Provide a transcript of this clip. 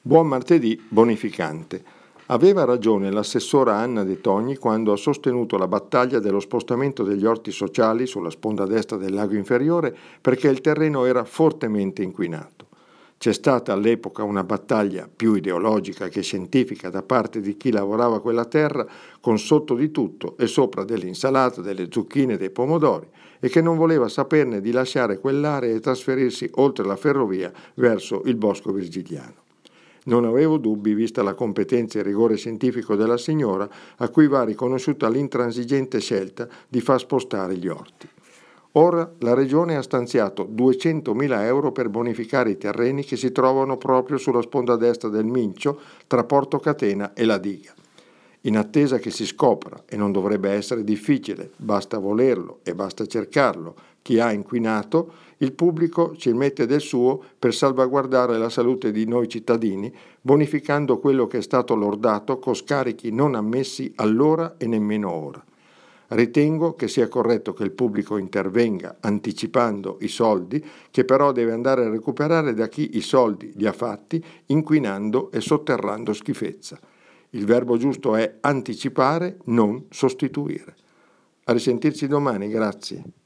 Buon martedì bonificante. Aveva ragione l'assessora Anna De Togni quando ha sostenuto la battaglia dello spostamento degli orti sociali sulla sponda destra del lago inferiore perché il terreno era fortemente inquinato. C'è stata all'epoca una battaglia più ideologica che scientifica da parte di chi lavorava quella terra con sotto di tutto e sopra delle insalate, delle zucchine e dei pomodori e che non voleva saperne di lasciare quell'area e trasferirsi oltre la ferrovia verso il bosco virgiliano. Non avevo dubbi, vista la competenza e il rigore scientifico della signora, a cui va riconosciuta l'intransigente scelta di far spostare gli orti. Ora la Regione ha stanziato 200.000 euro per bonificare i terreni che si trovano proprio sulla sponda destra del Mincio, tra Porto Catena e la diga. In attesa che si scopra, e non dovrebbe essere difficile, basta volerlo e basta cercarlo, chi ha inquinato, il pubblico ci mette del suo per salvaguardare la salute di noi cittadini, bonificando quello che è stato lordato con scarichi non ammessi allora e nemmeno ora. Ritengo che sia corretto che il pubblico intervenga anticipando i soldi, che però deve andare a recuperare da chi i soldi li ha fatti, inquinando e sotterrando schifezza. Il verbo giusto è anticipare, non sostituire. A risentirci domani, grazie.